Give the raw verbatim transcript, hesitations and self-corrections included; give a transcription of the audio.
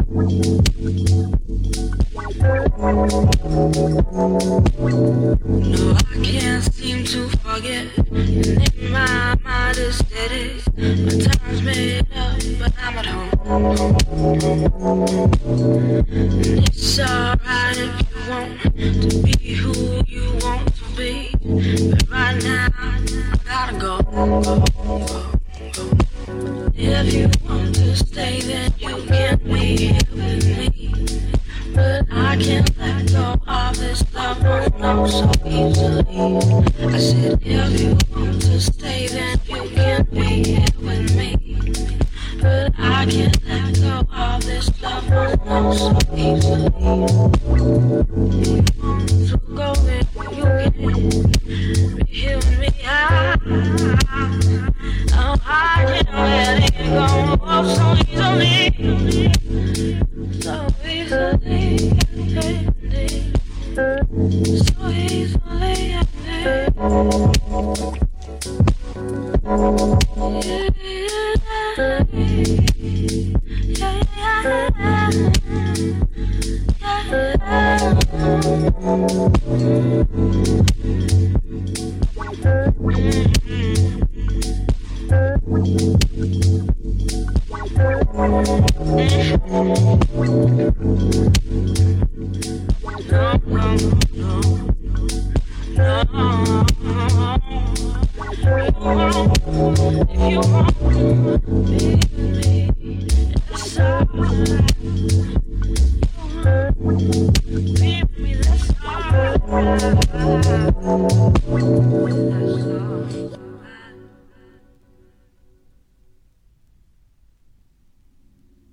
No, I can't seem to forget. And in my mind is steady. My time's made up, but I'm at home. And it's alright if you want to be who you want to be. But right now, I gotta go, go, go, go. If you want to stay, then you can be here with me. But I can't let go of this love, oh no, so easily. I said, if you want to stay, then you can be here with me. But I can't let go of this love, oh no, so easily. If you want to go, then you can be here with me. I, oh, I can't let it go so easily. So easily, so easily, if you want,